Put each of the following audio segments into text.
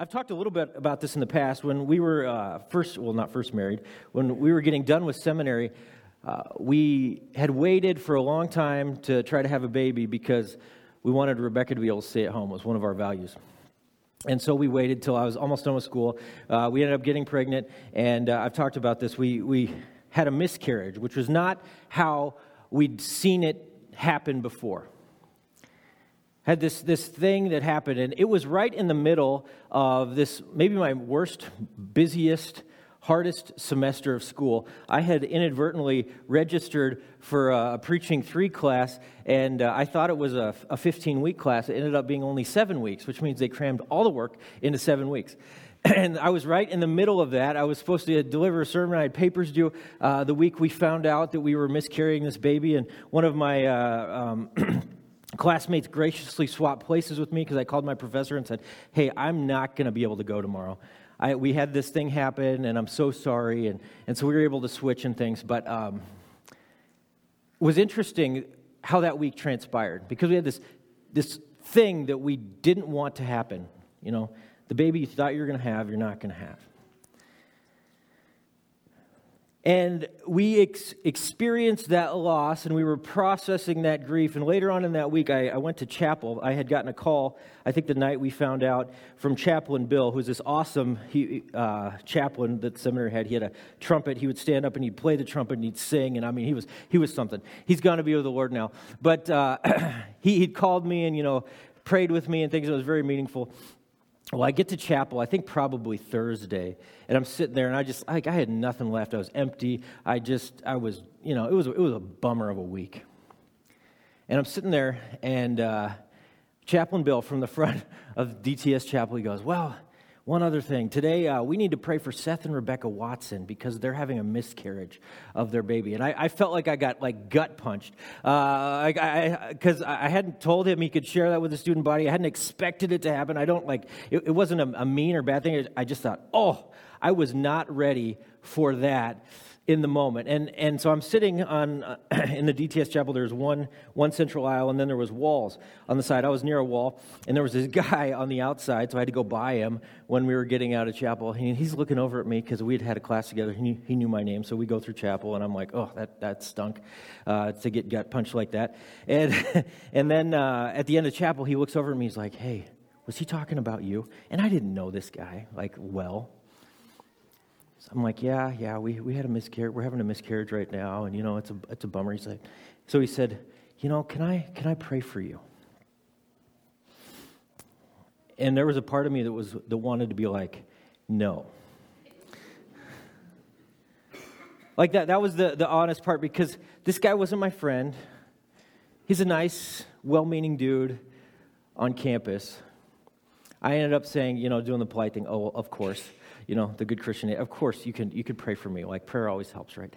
I've talked a little bit about this in the past. When we were not first married, when we were getting done with seminary, we had waited for a long time to try to have a baby because we wanted Rebecca to be able to stay at home. It was one of our values. And so we waited till I was almost done with school. We ended up getting pregnant, and I've talked about this. We had a miscarriage, which was not how we'd seen it happen before. Had this thing that happened, and it was right in the middle of this, maybe my worst, busiest, hardest semester of school. I had inadvertently registered for a Preaching 3 class, and I thought it was a 15-week class. It ended up being only 7 weeks, which means they crammed all the work into 7 weeks. And I was right in the middle of that. I was supposed to deliver a sermon. I had papers due the week we found out that we were miscarrying this baby, and one of my classmates graciously swapped places with me because I called my professor and said, "Hey, I'm not going to be able to go tomorrow. We had this thing happen, and I'm so sorry." And so we were able to switch and things. But it was interesting how that week transpired because we had this thing that we didn't want to happen. You know, the baby you thought you were going to have, you're not going to have. And we experienced that loss, and we were processing that grief. And later on in that week, I went to chapel. I had gotten a call, I think the night we found out, from Chaplain Bill, who's this awesome chaplain that the seminary had. He had a trumpet. He would stand up and he'd play the trumpet and he'd sing. And I mean, he was something. He's gone to be with the Lord now. But he'd called me and, prayed with me and things. It was very meaningful. Well, I get to chapel, I think probably Thursday, and I'm sitting there, and I had nothing left. I was empty. I was, it was a bummer of a week. And I'm sitting there, and Chaplain Bill from the front of DTS Chapel, he goes, "Well, one other thing. Today, we need to pray for Seth and Rebecca Watson because they're having a miscarriage of their baby." And I felt like I got gut punched because I hadn't told him he could share that with the student body. I hadn't expected it to happen. It wasn't a mean or bad thing. I just thought, I was not ready for that in the moment. And so I'm sitting in the DTS chapel. There's one central aisle, and then there was walls on the side. I was near a wall, and there was this guy on the outside, so I had to go by him when we were getting out of chapel. And he's looking over at me because we had a class together. He knew my name, so we go through chapel, and I'm like, that stunk to get gut punched like that. And then at the end of chapel, he looks over at me. He's like, "Hey, was he talking about you?" And I didn't know this guy well. So I'm like, yeah, we had a miscarriage. We're having a miscarriage right now, and it's a bummer. He's like, so he said, can I pray for you? And there was a part of me that wanted to be like, no. Like that was the honest part, because this guy wasn't my friend. He's a nice, well-meaning dude on campus. I ended up saying, doing the polite thing, "Oh, of course. The good Christian, of course, you could pray for me. Like, prayer always helps, right?"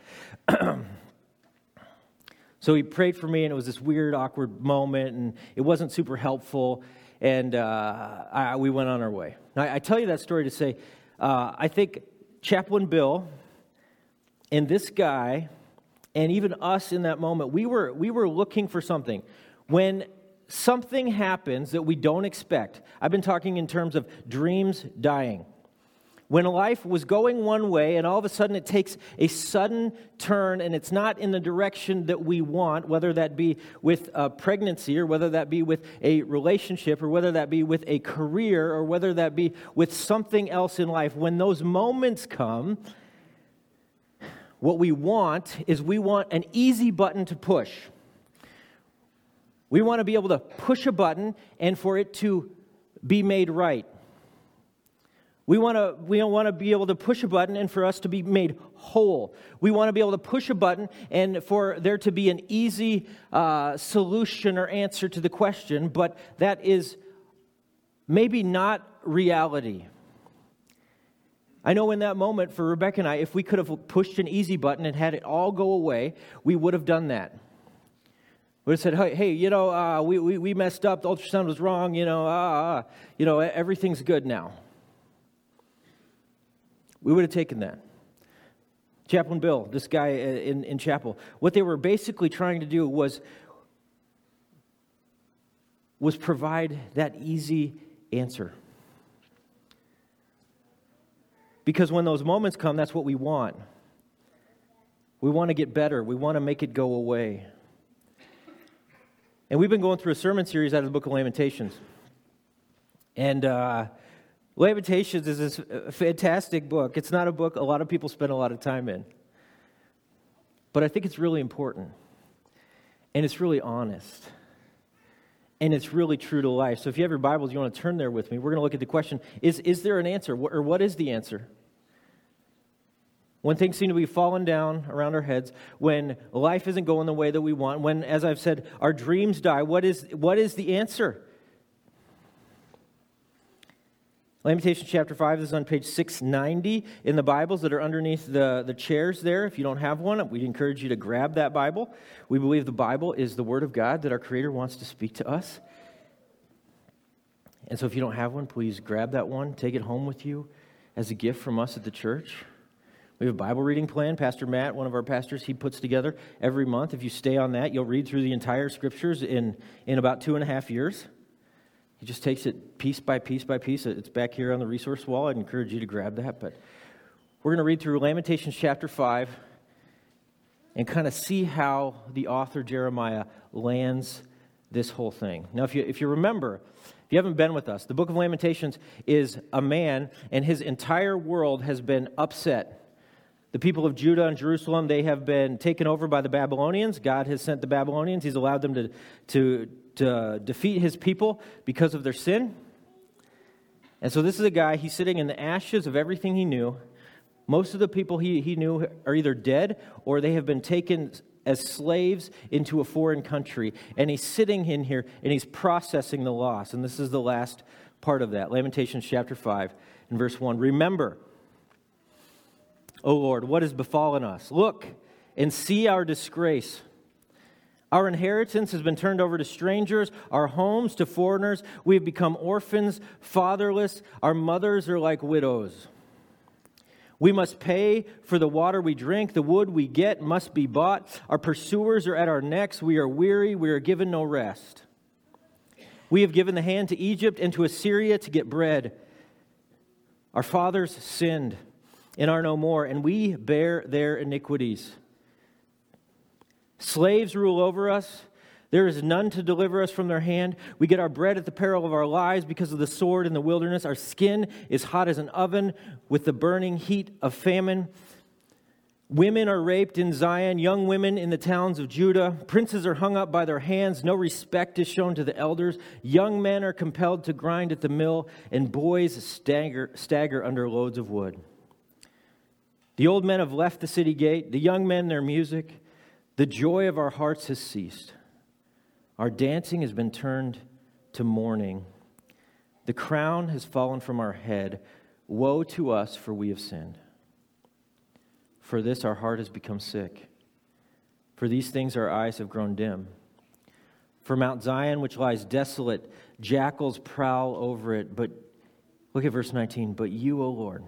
So he prayed for me, and it was this weird, awkward moment, and it wasn't super helpful, and we went on our way. Now, I tell you that story to say, I think Chaplain Bill and this guy, and even us in that moment, we were looking for something. When something happens that we don't expect, I've been talking in terms of dreams dying. When life was going one way and all of a sudden it takes a sudden turn and it's not in the direction that we want, whether that be with a pregnancy or whether that be with a relationship or whether that be with a career or whether that be with something else in life, when those moments come, what we want is an easy button to push. We want to be able to push a button and for it to be made right. We want to be able to push a button and for us to be made whole. We want to be able to push a button and for there to be an easy solution or answer to the question, but that is maybe not reality. I know in that moment for Rebecca and I, if we could have pushed an easy button and had it all go away, we would have done that. We would have said, "Hey, we messed up. The ultrasound was wrong. Everything's good now." We would have taken that. Chaplain Bill, this guy in chapel, what they were basically trying to do was provide that easy answer. Because when those moments come, that's what we want. We want to get better. We want to make it go away. And we've been going through a sermon series out of the book of Lamentations. And Lamentations is this fantastic book. It's not a book a lot of people spend a lot of time in. But I think it's really important. And it's really honest. And it's really true to life. So if you have your Bibles, you want to turn there with me. We're going to look at the question, is there an answer? Or what is the answer? When things seem to be falling down around our heads, when life isn't going the way that we want, when, as I've said, our dreams die, what is the answer? Lamentations chapter 5, this is on page 690 in the Bibles that are underneath the chairs there. If you don't have one, we'd encourage you to grab that Bible. We believe the Bible is the Word of God that our Creator wants to speak to us. And so if you don't have one, please grab that one, take it home with you as a gift from us at the church. We have a Bible reading plan. Pastor Matt, one of our pastors, he puts together every month. If you stay on that, you'll read through the entire Scriptures in about 2.5 years. He just takes it piece by piece by piece. It's back here on the resource wall. I'd encourage you to grab that. But we're going to read through Lamentations chapter 5 and kind of see how the author Jeremiah lands this whole thing. Now, if you remember, if you haven't been with us, the book of Lamentations is a man, and his entire world has been upset. The people of Judah and Jerusalem, they have been taken over by the Babylonians. God has sent the Babylonians. He's allowed them to defeat his people because of their sin. And so this is a guy, he's sitting in the ashes of everything he knew. Most of the people he knew are either dead or they have been taken as slaves into a foreign country. And he's sitting in here and he's processing the loss. And this is the last part of that. Lamentations chapter 5 and verse 1. Remember, O Lord, what has befallen us? Look and see our disgrace. Our inheritance has been turned over to strangers, our homes to foreigners. We have become orphans, fatherless. Our mothers are like widows. We must pay for the water we drink. The wood we get must be bought. Our pursuers are at our necks. We are weary. We are given no rest. We have given the hand to Egypt and to Assyria to get bread. Our fathers sinned and are no more, and we bear their iniquities. Slaves rule over us. There is none to deliver us from their hand. We get our bread at the peril of our lives because of the sword in the wilderness. Our skin is hot as an oven with the burning heat of famine. Women are raped in Zion, young women in the towns of Judah. Princes are hung up by their hands. No respect is shown to the elders. Young men are compelled to grind at the mill, and boys stagger under loads of wood. The old men have left the city gate, the young men their music. The joy of our hearts has ceased. Our dancing has been turned to mourning. The crown has fallen from our head. Woe to us, for we have sinned. For this our heart has become sick. For these things our eyes have grown dim. For Mount Zion, which lies desolate, jackals prowl over it. But look at verse 19. But you, O Lord,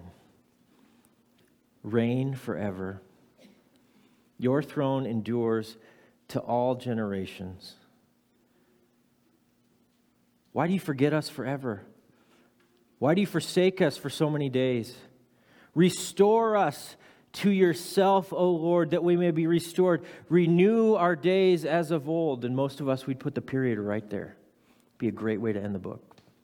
reign forever. Your throne endures to all generations. Why do you forget us forever? Why do you forsake us for so many days? Restore us to yourself, O Lord, that we may be restored. Renew our days as of old. And most of us, we'd put the period right there. Be a great way to end the book.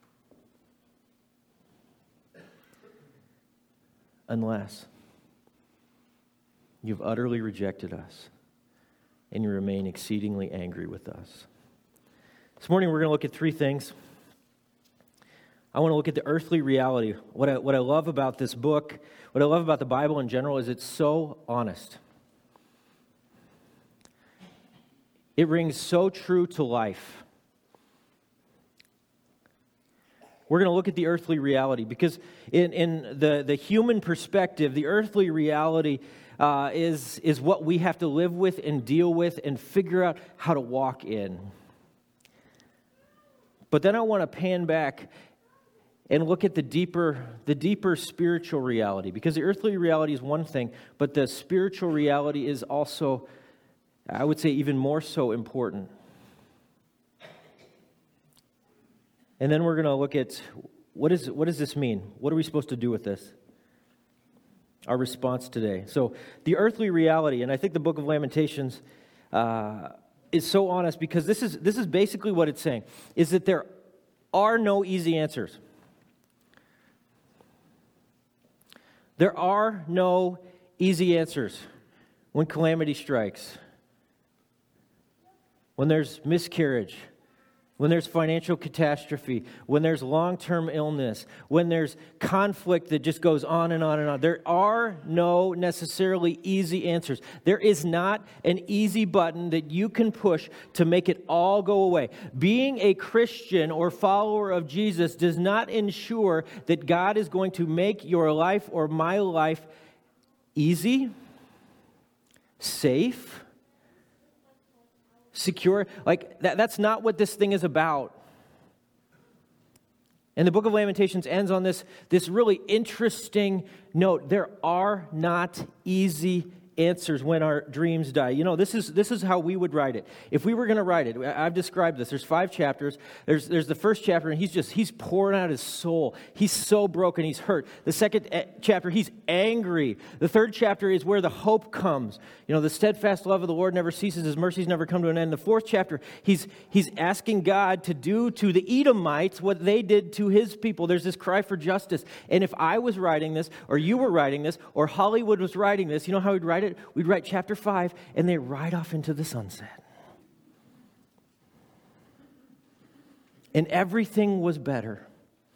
Unless you've utterly rejected us and you remain exceedingly angry with us. This morning we're going to look at three things. I want to look at the earthly reality. What I love about this book, what I love about the Bible in general is it's so honest. It rings so true to life. We're going to look at the earthly reality because in the human perspective, the earthly reality is what we have to live with and deal with and figure out how to walk in. But then I want to pan back and look at the deeper spiritual reality, because the earthly reality is one thing, but the spiritual reality is also, I would say, even more so important. And then we're going to look at what does this mean? What are we supposed to do with this? our response today. So the earthly reality, and I think the book of Lamentations is so honest because this is basically what it's saying, is that there are no easy answers. There are no easy answers when calamity strikes, when there's miscarriage, when there's financial catastrophe, when there's long-term illness, when there's conflict that just goes on and on and on. There are no necessarily easy answers. There is not an easy button that you can push to make it all go away. Being a Christian or follower of Jesus does not ensure that God is going to make your life or my life easy, safe, secure. Like, that's not what this thing is about. And the book of Lamentations ends on this really interesting note. There are not easy answers when our dreams die. You know, this is how we would write it. If we were going to write it, I've described this. There's 5 chapters. There's the first chapter, and he's pouring out his soul. He's so broken. He's hurt. The second chapter, he's angry. The third chapter is where the hope comes. You know, the steadfast love of the Lord never ceases. His mercies never come to an end. The fourth chapter, he's asking God to do to the Edomites what they did to his people. There's this cry for justice. And if I was writing this, or you were writing this, or Hollywood was writing this, you know how we'd write it? We'd write chapter 5, and they ride off into the sunset. And everything was better.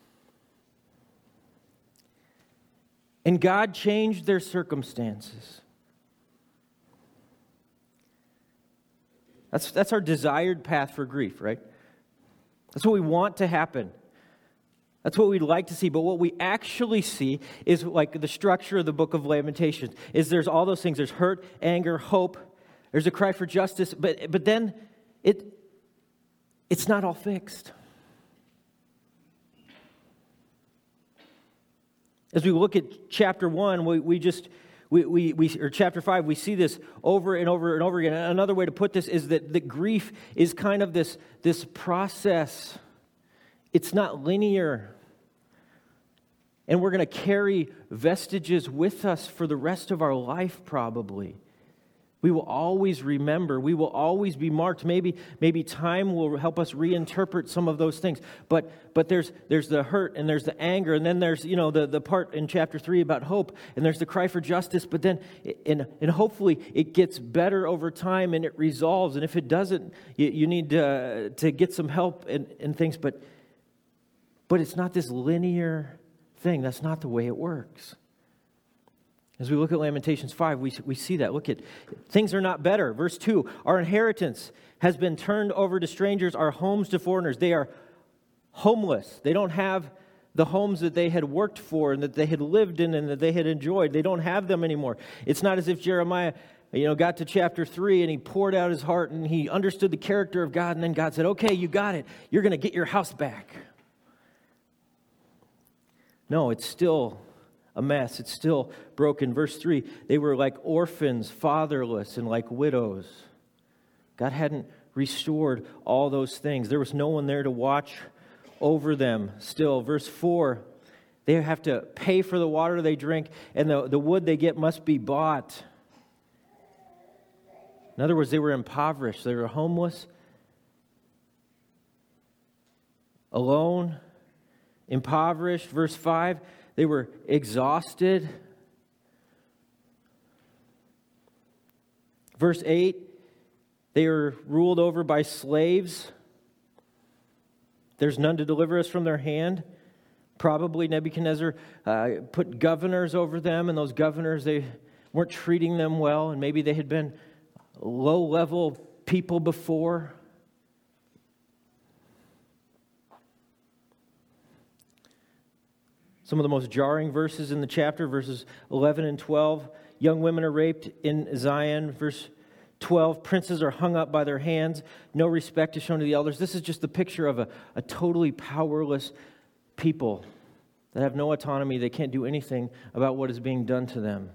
And God changed their circumstances. That's our desired path for grief, right? That's what we want to happen. That's what we'd like to see. But what we actually see is like the structure of the book of Lamentations. Is there's all those things. There's hurt, anger, hope. There's a cry for justice. But then it's not all fixed. As we look at chapter 1, or chapter 5, we see this over and over and over again. Another way to put this is that the grief is kind of this process. It's not linear. And we're going to carry vestiges with us for the rest of our life, probably. We will always remember. We will always be marked. Maybe time will help us reinterpret some of those things. But there's the hurt, and there's the anger, and then there's, you know, the part in chapter 3 about hope, and there's the cry for justice. But then, and hopefully it gets better over time, and it resolves. And if it doesn't, you need to get some help and things. But it's not this linear thing. That's not the way it works. As we look at Lamentations 5, we see that. Look at, things are not better. Verse 2, our inheritance has been turned over to strangers, our homes to foreigners. They are homeless. They don't have the homes that they had worked for and that they had lived in and that they had enjoyed. They don't have them anymore. It's not as if Jeremiah, got to chapter 3 and he poured out his heart and he understood the character of God, and then God said, okay, you got it. You're going to get your house back. No, it's still a mess. It's still broken. Verse 3, they were like orphans, fatherless, and like widows. God hadn't restored all those things. There was no one there to watch over them still. Verse 4, they have to pay for the water they drink, and the wood they get must be bought. In other words, they were impoverished. They were homeless, alone, impoverished. Verse 5, they were exhausted. Verse 8, they were ruled over by slaves. There's none to deliver us from their hand. Probably Nebuchadnezzar put governors over them, and those governors, they weren't treating them well, and maybe they had been low-level people before. Some of the most jarring verses in the chapter, verses 11 and 12. Young women are raped in Zion. Verse 12, princes are hung up by their hands. No respect is shown to the elders. This is just the picture of a totally powerless people that have no autonomy. They can't do anything about what is being done to them.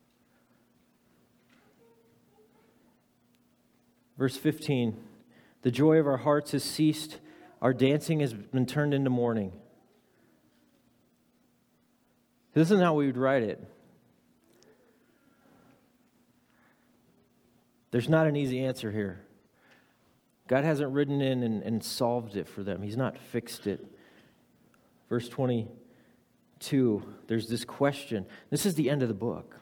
Verse 15, the joy of our hearts has ceased. Our dancing has been turned into mourning. This isn't how we would write it. There's not an easy answer here. God hasn't ridden in and solved it for them. He's not fixed it. Verse 22, there's this question. This is the end of the book.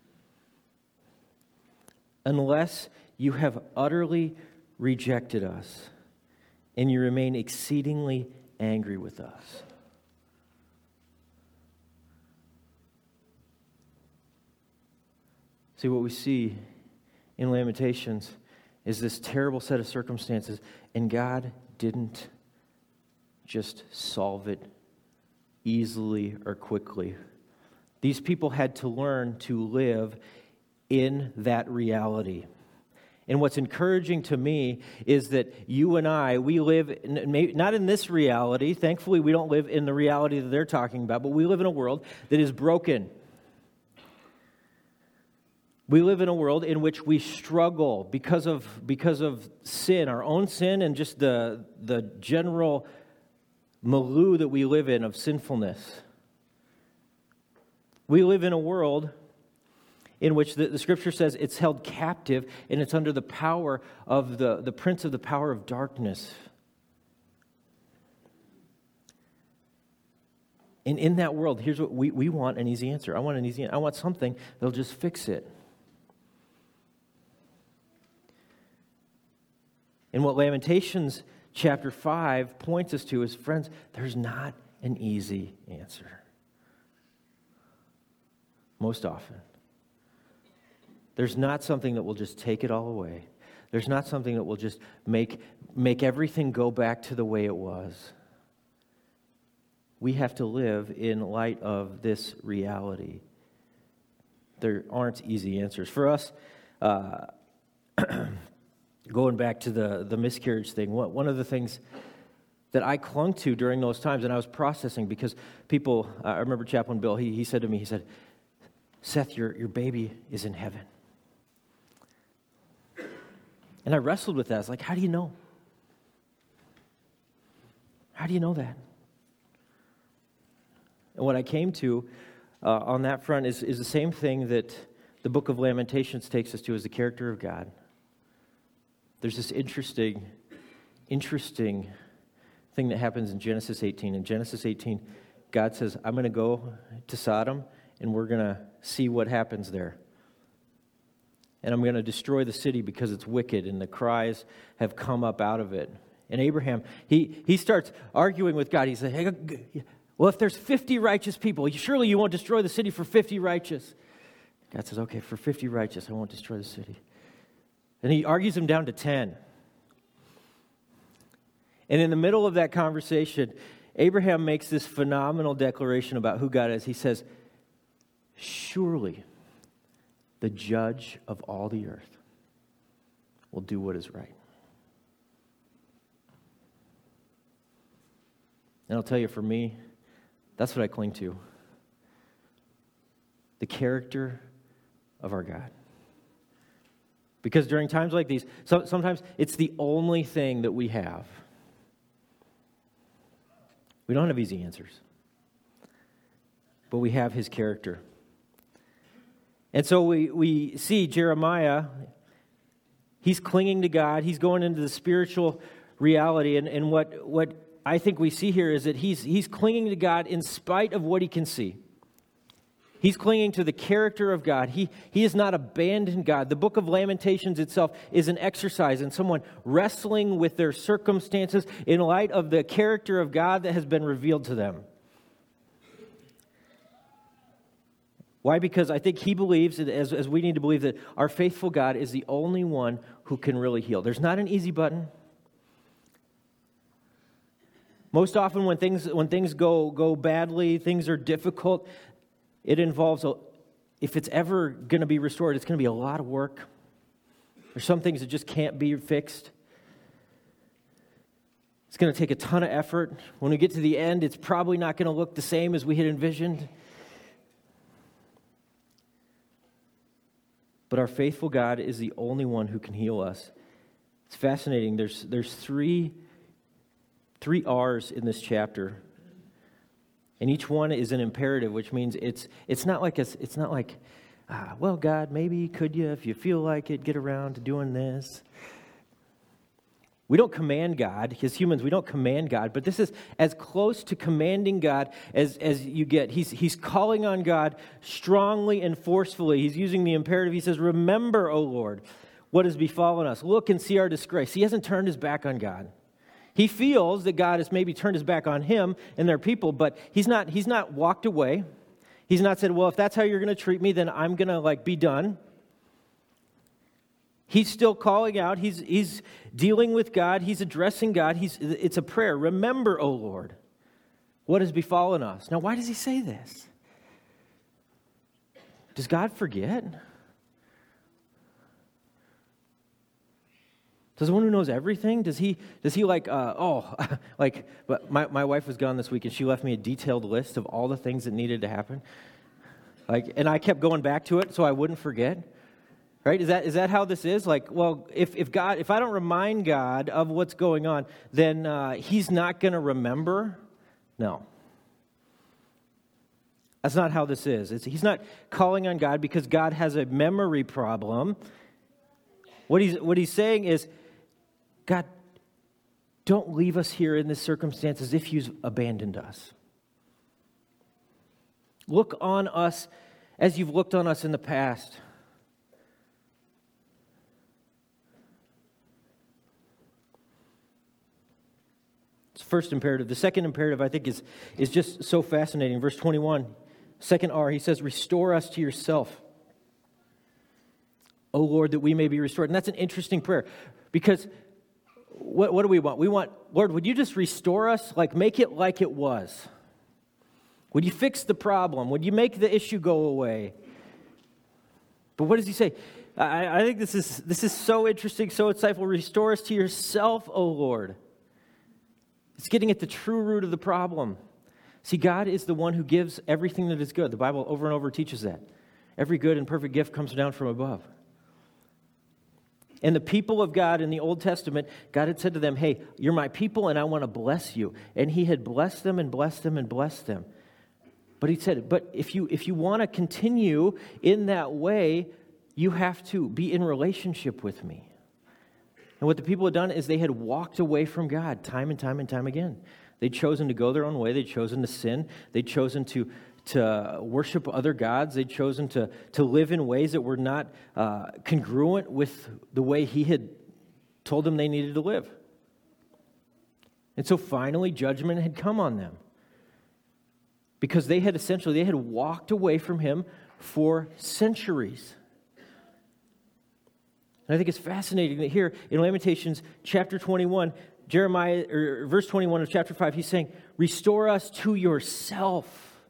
Unless you have utterly rejected us and you remain exceedingly angry with us. See, what we see in Lamentations is this terrible set of circumstances, and God didn't just solve it easily or quickly. These people had to learn to live in that reality. And what's encouraging to me is that you and I, we live, not in this reality. Thankfully, we don't live in the reality that they're talking about, but we live in a world that is broken. We live in a world in which we struggle because of sin, our own sin, and just the general milieu that we live in of sinfulness. We live in a world in which the Scripture says it's held captive and it's under the power of the prince of the power of darkness. And in that world, here's what we want: an easy answer. I want something that'll just fix it. And what Lamentations chapter 5 points us to is, friends, there's not an easy answer. Most often. There's not something that will just take it all away. There's not something that will just make everything go back to the way it was. We have to live in light of this reality. There aren't easy answers. For us, going back to the miscarriage thing, one of the things that I clung to during those times, and I was processing because people, I remember Chaplain Bill, he said to me, he said, Seth, your baby is in heaven. And I wrestled with that. I was like, how do you know? How do you know that? And what I came to on that front is the same thing that the book of Lamentations takes us to, as the character of God. There's this interesting thing that happens in Genesis 18. In Genesis 18, God says, I'm going to go to Sodom, and we're going to see what happens there. And I'm going to destroy the city because it's wicked, and the cries have come up out of it. And Abraham, he starts arguing with God. He says, hey, well, if there's 50 righteous people, surely you won't destroy the city for 50 righteous. God says, okay, for 50 righteous, I won't destroy the city. And he argues him down to 10. And in the middle of that conversation, Abraham makes this phenomenal declaration about who God is. He says, surely the judge of all the earth will do what is right. And I'll tell you, for me, that's what I cling to. The character of our God. Because during times like these, sometimes it's the only thing that we have. We don't have easy answers. But we have his character. And so we see Jeremiah, he's clinging to God. He's going into the spiritual reality. And what I think we see here is that he's clinging to God in spite of what he can see. He's clinging to the character of God. He has not abandoned God. The book of Lamentations itself is an exercise in someone wrestling with their circumstances in light of the character of God that has been revealed to them. Why? Because I think he believes, as we need to believe, that our faithful God is the only one who can really heal. There's not an easy button. Most often when things go badly, things are difficult, it involves, if it's ever going to be restored, it's going to be a lot of work. There's some things that just can't be fixed. It's going to take a ton of effort. When we get to the end, it's probably not going to look the same as we had envisioned. But our faithful God is the only one who can heal us. It's fascinating. There's three R's in this chapter. And each one is an imperative, which means it's not like well, God, maybe could you, if you feel like it, get around to doing this? We don't command God. As humans, we don't command God, but this is as close to commanding God as you get. He's calling on God strongly and forcefully. He's using the imperative. He says, remember, O Lord, what has befallen us. Look and see our disgrace. He hasn't turned his back on God. He feels that God has maybe turned his back on him and their people, but he's not walked away. He's not said, well, if that's how you're going to treat me, then I'm going to be done. He's still calling out. He's dealing with God. He's addressing God. It's a prayer. Remember, O Lord, what has befallen us. Now, why does he say this? Does God forget? Does the one who knows everything? Does he but my wife was gone this week and she left me a detailed list of all the things that needed to happen. And I kept going back to it so I wouldn't forget. Right? Is that how this is? If I don't remind God of what's going on, then he's not going to remember? No. That's not how this is. He's not calling on God because God has a memory problem. What he's saying is, God, don't leave us here in this circumstance as if you've abandoned us. Look on us as you've looked on us in the past. It's the first imperative. The second imperative, I think, is just so fascinating. Verse 21, second R, he says, restore us to yourself, O Lord, that we may be restored. And that's an interesting prayer because what do we want? We want, Lord, would you just restore us? Make it like it was. Would you fix the problem? Would you make the issue go away? But what does he say? I think this is so interesting, so insightful. Restore us to yourself, O Lord. It's getting at the true root of the problem. See, God is the one who gives everything that is good. The Bible over and over teaches that. Every good and perfect gift comes down from above. And the people of God in the Old Testament, God had said to them, hey, you're my people and I want to bless you. And he had blessed them and blessed them and blessed them. But he said, but if you want to continue in that way, you have to be in relationship with me. And what the people had done is they had walked away from God time and time and time again. They'd chosen to go their own way. They'd chosen to sin. They'd chosen to worship other gods. They'd chosen to live in ways that were not congruent with the way he had told them they needed to live. And so finally, judgment had come on them. Because they had walked away from him for centuries. And I think it's fascinating that here in Lamentations chapter 21, verse 21 of chapter 5, he's saying, restore us to yourself,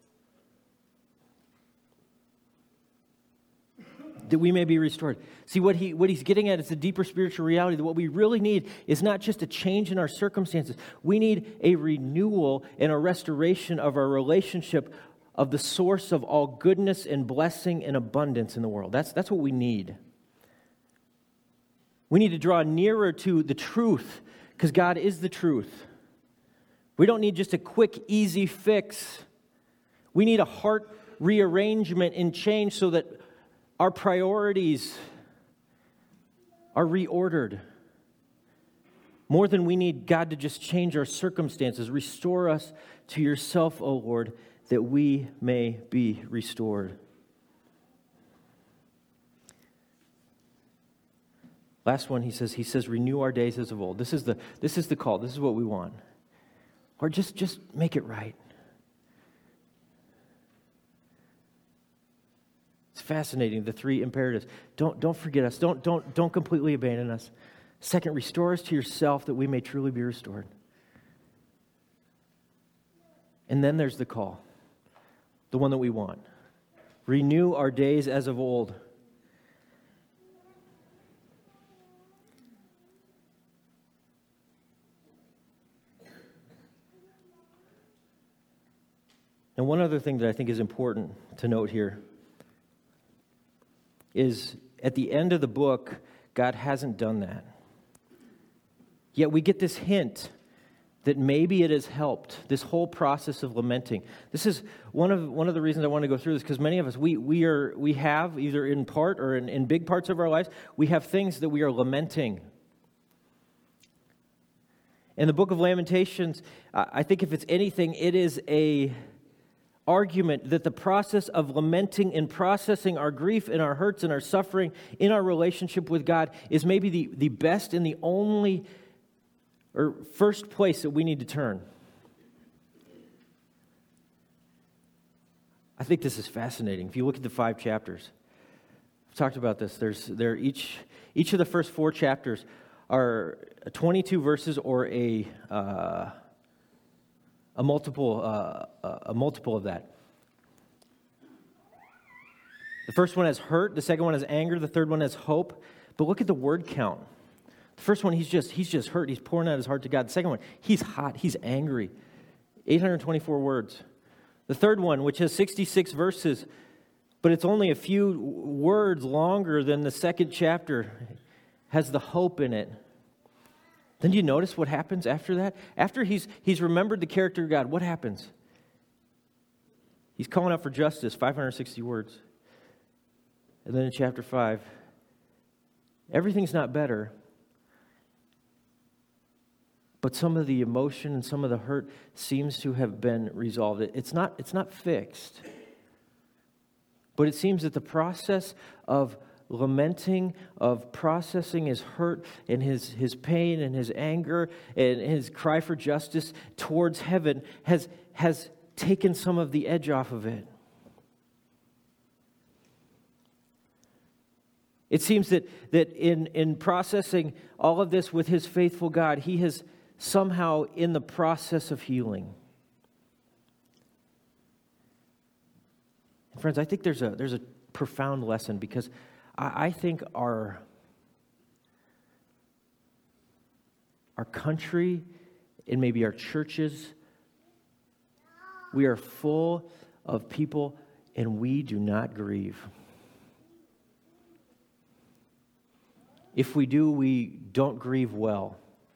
that we may be restored. See, what he's getting at is the deeper spiritual reality, that what we really need is not just a change in our circumstances. We need a renewal and a restoration of our relationship of the source of all goodness and blessing and abundance in the world. That's what we need. We need to draw nearer to the truth, because God is the truth. We don't need just a quick, easy fix. We need a heart rearrangement and change so that our priorities are reordered. More than we need God to just change our circumstances. Restore us to yourself, O Lord, that we may be restored. Last one, he says, renew our days as of old. This is the call. This is what we want. Or just make it right. It's fascinating, the three imperatives. Don't forget us. Don't completely abandon us. Second, restore us to yourself that we may truly be restored. And then there's the call, the one that we want. Renew our days as of old. And one other thing that I think is important to note here is at the end of the book, God hasn't done that. Yet we get this hint that maybe it has helped, this whole process of lamenting. This is one of the reasons I want to go through this, because many of us, we have, either in part or in big parts of our lives, we have things that we are lamenting. In the book of Lamentations, I think if it's anything, it is a argument that the process of lamenting and processing our grief and our hurts and our suffering in our relationship with God is maybe the best and the only or first place that we need to turn. I think this is fascinating. If you look at the 5 chapters, I've talked about this. Each of the first 4 chapters are 22 verses or a multiple of that. The first one has hurt. The second one has anger. The third one has hope. But look at the word count. The first one, he's just hurt. He's pouring out his heart to God. The second one, he's hot. He's angry. 824 words. The third one, which has 66 verses, but it's only a few words longer than the second chapter, has the hope in it. Then do you notice what happens after that? After he's remembered the character of God, what happens? He's calling out for justice, 560 words. And then in chapter 5, everything's not better, but some of the emotion and some of the hurt seems to have been resolved. It's not fixed. But it seems that the process of lamenting, of processing his hurt and his pain and his anger and his cry for justice towards heaven has taken some of the edge off of it. It seems that in processing all of this with his faithful God, he has somehow in the process of healing. And friends, I think there's a profound lesson, because I think our country and maybe our churches, we are full of people and we do not grieve. If we do, we don't grieve well.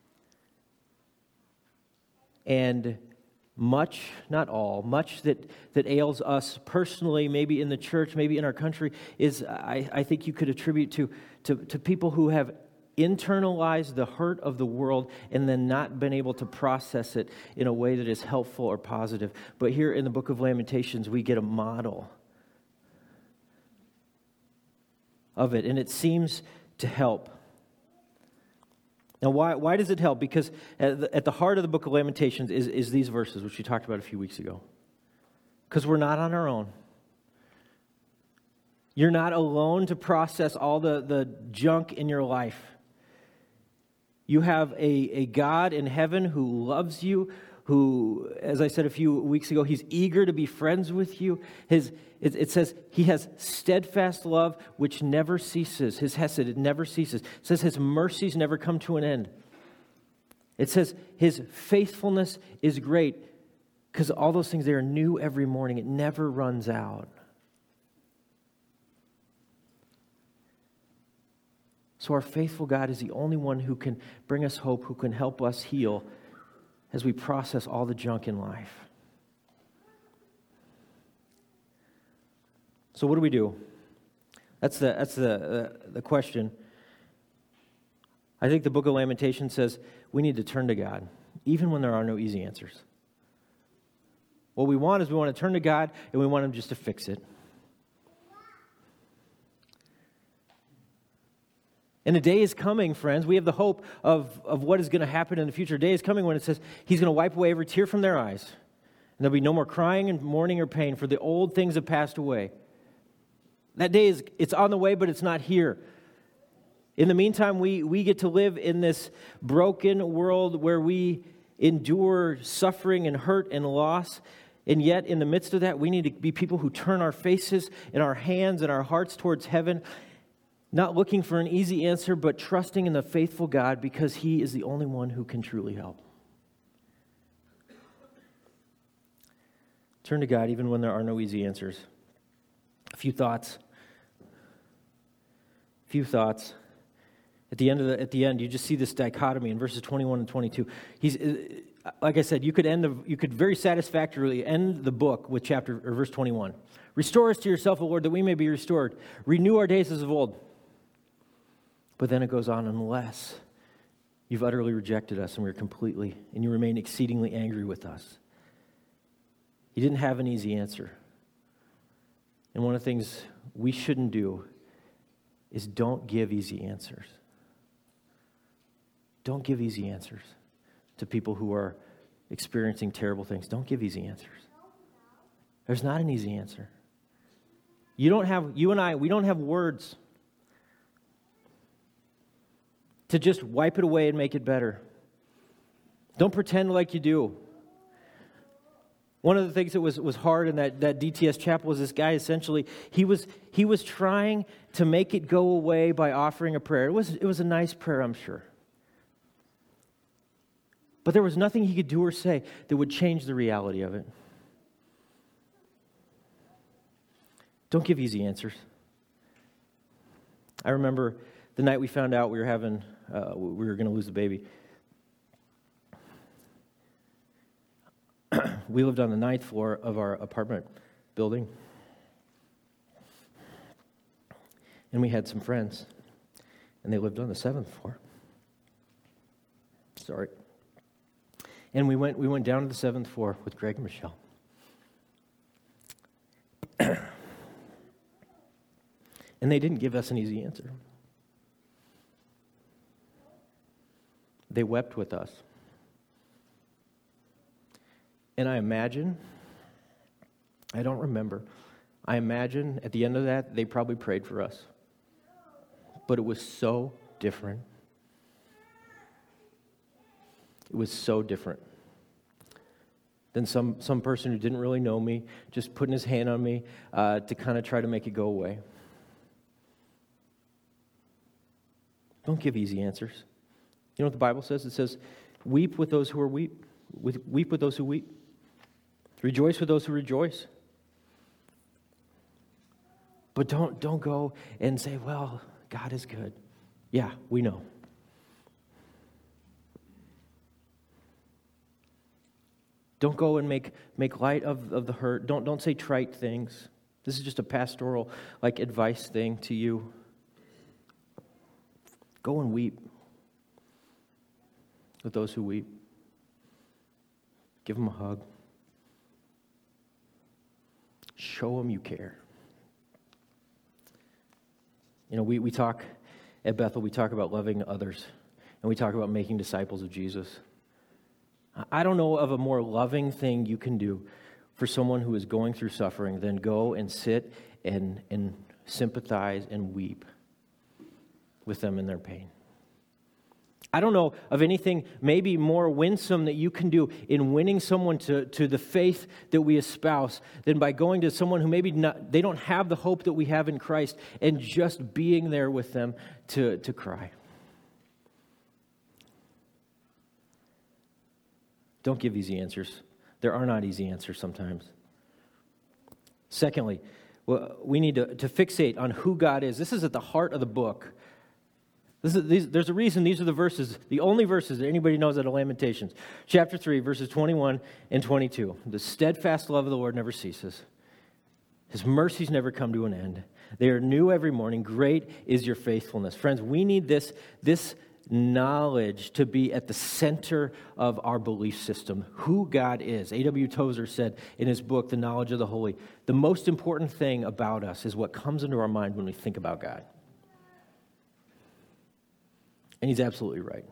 And much, not all, much that ails us personally, maybe in the church, maybe in our country, is I think you could attribute to people who have internalized the hurt of the world and then not been able to process it in a way that is helpful or positive. But here in the book of Lamentations, we get a model of it, and it seems to help. Now, why does it help? Because at the heart of the book of Lamentations is these verses, which we talked about a few weeks ago. Because we're not on our own. You're not alone to process all the junk in your life. You have a God in heaven who loves you, who, as I said a few weeks ago, he's eager to be friends with you. It says he has steadfast love which never ceases. His hesed, it never ceases. It says his mercies never come to an end. It says his faithfulness is great, because all those things, they are new every morning. It never runs out. So our faithful God is the only one who can bring us hope, who can help us heal as we process all the junk in life. So what do we do? That's the question. I think the book of Lamentations says we need to turn to God, even when there are no easy answers. What we want is we want to turn to God, and we want him just to fix it. And a day is coming, friends. We have the hope of what is going to happen in the future. A day is coming when it says he's going to wipe away every tear from their eyes. And there'll be no more crying and mourning or pain, for the old things have passed away. That day it's on the way, but it's not here. In the meantime, we get to live in this broken world where we endure suffering and hurt and loss. And yet, in the midst of that, we need to be people who turn our faces and our hands and our hearts towards heaven, not looking for an easy answer, but trusting in the faithful God, because he is the only one who can truly help. Turn to God even when there are no easy answers. A few thoughts. At the end, you just see this dichotomy in verses 21 and 22. like I said, you could very satisfactorily end the book with chapter or verse 21. Restore us to yourself, O Lord, that we may be restored. Renew our days as of old. But then it goes on, unless you've utterly rejected us and you remain exceedingly angry with us. He didn't have an easy answer. And one of the things we shouldn't do is don't give easy answers. Don't give easy answers to people who are experiencing terrible things. Don't give easy answers. There's not an easy answer. You and I, we don't have words to just wipe it away and make it better. Don't pretend like you do. One of the things that was hard in that DTS chapel was this guy essentially, he was trying to make it go away by offering a prayer. It was a nice prayer, I'm sure. But there was nothing he could do or say that would change the reality of it. Don't give easy answers. I remember the night we found out we were going to lose the baby. We lived on the 9th floor of our apartment building. And we had some friends. And they lived on the 7th floor. Sorry. And we went down to the 7th floor with Greg and Michelle. And they didn't give us an easy answer. They wept with us. And I don't remember, I imagine at the end of that, they probably prayed for us. But it was so different. It was so different than some person who didn't really know me, just putting his hand on me to kind of try to make it go away. Don't give easy answers. You know what the Bible says? It says, weep with those who are weep. Weep with those who weep. Rejoice with those who rejoice. But don't go and say, well, God is good. Yeah, we know. Don't go and make light of the hurt. Don't say trite things. This is just a pastoral advice thing to you. Go and weep with those who weep. Give them a hug. Show them you care. You know, we talk at Bethel, we talk about loving others, and we talk about making disciples of Jesus. I don't know of a more loving thing you can do for someone who is going through suffering than go and sit and sympathize and weep with them in their pain. I don't know of anything maybe more winsome that you can do in winning someone to the faith that we espouse than by going to someone who maybe they don't have the hope that we have in Christ and just being there with them to cry. Don't give easy answers. There are not easy answers sometimes. Secondly, we need to fixate on who God is. This is at the heart of the book. There's a reason these are the verses, the only verses that anybody knows out of Lamentations. Chapter 3, verses 21 and 22. The steadfast love of the Lord never ceases. His mercies never come to an end. They are new every morning. Great is your faithfulness. Friends, we need this knowledge to be at the center of our belief system, who God is. A.W. Tozer said in his book, The Knowledge of the Holy, the most important thing about us is what comes into our mind when we think about God. And he's absolutely right.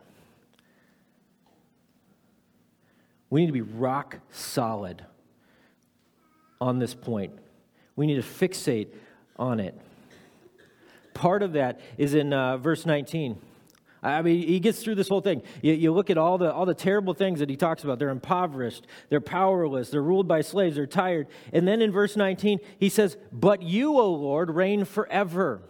We need to be rock solid on this point. We need to fixate on it. Part of that is in verse 19. I mean, he gets through this whole thing. You look at all the terrible things that he talks about. They're impoverished. They're powerless. They're ruled by slaves. They're tired. And then in verse 19, he says, but you, O Lord, reign forever.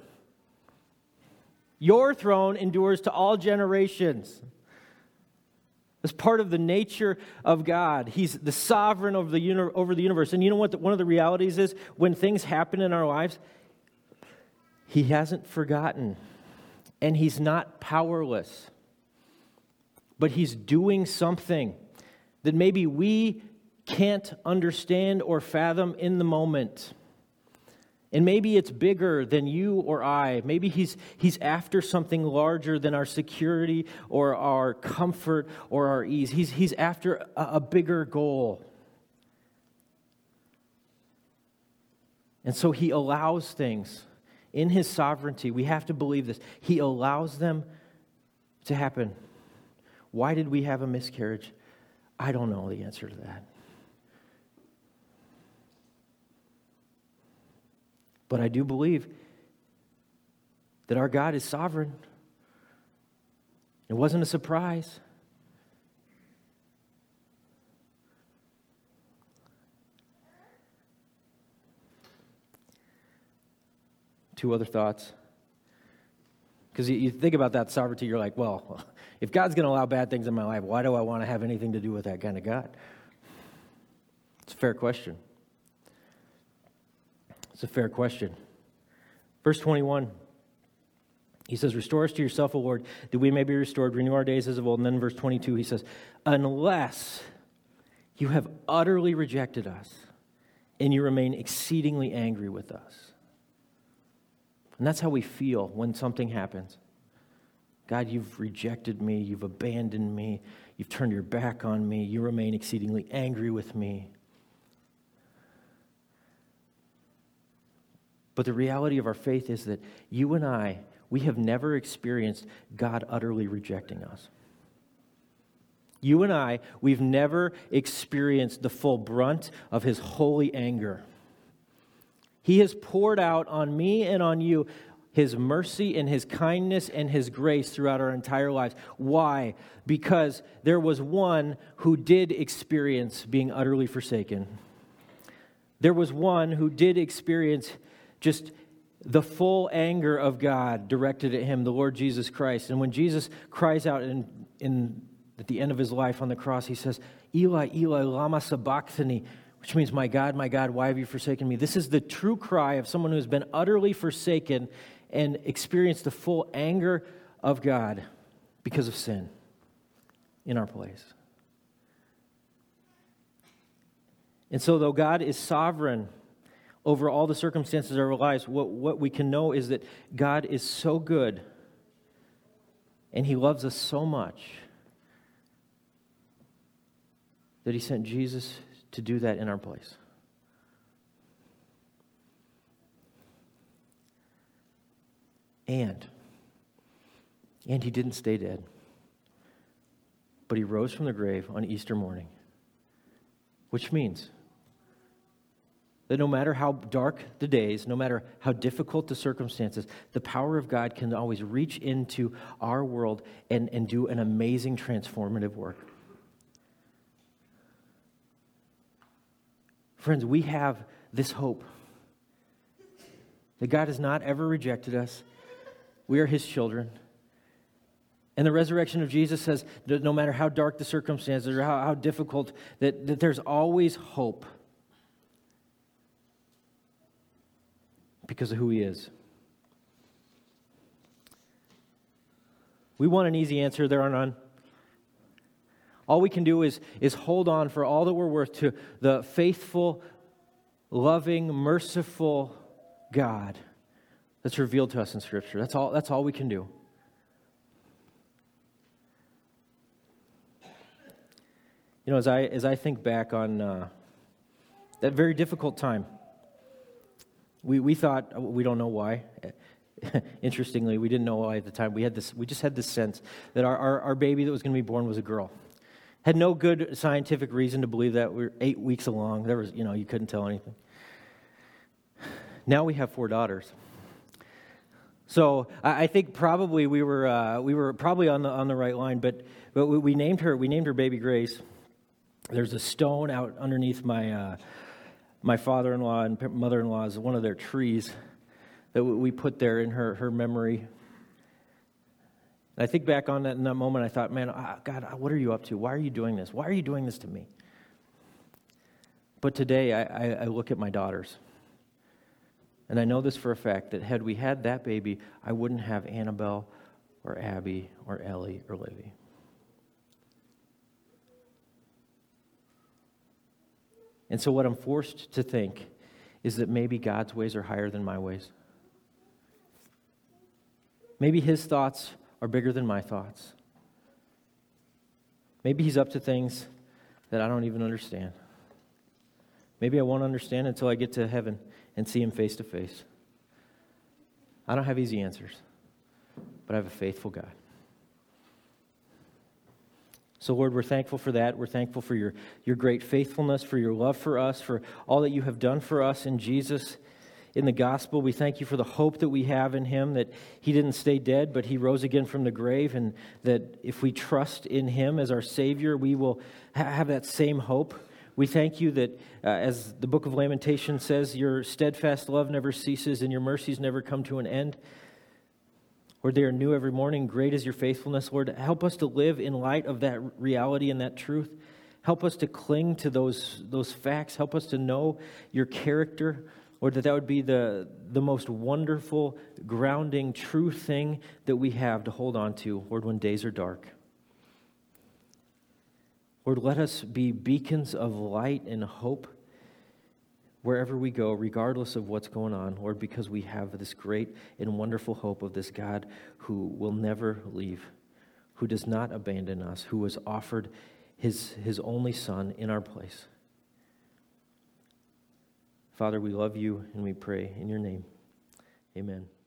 Your throne endures to all generations. That's part of the nature of God. He's the sovereign over the universe. And you know what one of the realities is? When things happen in our lives, he hasn't forgotten. And he's not powerless. But he's doing something. that maybe we can't understand or fathom in the moment. And maybe it's bigger than you or I. Maybe he's after something larger than our security or our comfort or our ease. He's after a bigger goal. And so he allows things in his sovereignty. We have to believe this. He allows them to happen. Why did we have a miscarriage? I don't know the answer to that. But I do believe that our God is sovereign. It wasn't a surprise. Two other thoughts. Because you think about that sovereignty, you're like, well, if God's going to allow bad things in my life, why do I want to have anything to do with that kind of God? It's a fair question. It's a fair question. Verse 21, he says, restore us to yourself, O Lord, that we may be restored, renew our days as of old. And then verse 22, he says, unless you have utterly rejected us and you remain exceedingly angry with us. And that's how we feel when something happens. God, you've rejected me, you've abandoned me, you've turned your back on me, you remain exceedingly angry with me. But the reality of our faith is that you and I, we have never experienced God utterly rejecting us. You and I, we've never experienced the full brunt of his holy anger. He has poured out on me and on you his mercy and his kindness and his grace throughout our entire lives. Why? Because there was one who did experience being utterly forsaken. There was one who did experience just the full anger of God directed at him, the Lord Jesus Christ. And when Jesus cries out at the end of his life on the cross, he says, Eli, Eli, lama sabachthani, which means, my God, why have you forsaken me? This is the true cry of someone who has been utterly forsaken and experienced the full anger of God because of sin in our place. And so though God is sovereign over all the circumstances of our lives, what we can know is that God is so good and he loves us so much that he sent Jesus to do that in our place. And he didn't stay dead, but he rose from the grave on Easter morning, which means that no matter how dark the days, no matter how difficult the circumstances, the power of God can always reach into our world and do an amazing transformative work. Friends, we have this hope that God has not ever rejected us. We are his children. And the resurrection of Jesus says that no matter how dark the circumstances or how difficult, that there's always hope because of who he is. We want an easy answer. There are none. All we can do is hold on for all that we're worth to the faithful, loving, merciful God that's revealed to us in Scripture. That's all we can do. You know, as I think back on that very difficult time, we thought, we don't know why. Interestingly, we didn't know why at the time. We just had this sense that our baby that was going to be born was a girl. Had no good scientific reason to believe that. We were 8 weeks along. There was, you couldn't tell anything. Now we have 4 daughters. So I think probably we were probably on the right line. But we named her baby Grace. There's a stone out underneath my father-in-law and mother-in-law's one of their trees that we put there in her memory. And I think back on that in that moment, I thought, man, God, what are you up to? Why are you doing this? Why are you doing this to me? But today, I look at my daughters, and I know this for a fact, that had we had that baby, I wouldn't have Annabelle or Abby or Ellie or Livy. And so what I'm forced to think is that maybe God's ways are higher than my ways. Maybe his thoughts are bigger than my thoughts. Maybe he's up to things that I don't even understand. Maybe I won't understand until I get to heaven and see him face to face. I don't have easy answers, but I have a faithful God. So, Lord, we're thankful for that. We're thankful for your great faithfulness, for your love for us, for all that you have done for us in Jesus, in the gospel. We thank you for the hope that we have in him, that he didn't stay dead, but he rose again from the grave, and that if we trust in him as our Savior, we will have that same hope. We thank you that, as the book of Lamentations says, your steadfast love never ceases and your mercies never come to an end. Lord, they are new every morning. Great is your faithfulness. Lord, help us to live in light of that reality and that truth. Help us to cling to those facts. Help us to know your character. Lord, that would be the most wonderful, grounding, true thing that we have to hold on to, Lord, when days are dark. Lord, let us be beacons of light and hope wherever we go, regardless of what's going on, Lord, because we have this great and wonderful hope of this God who will never leave, who does not abandon us, who has offered his only Son in our place. Father, we love you and we pray in your name. Amen.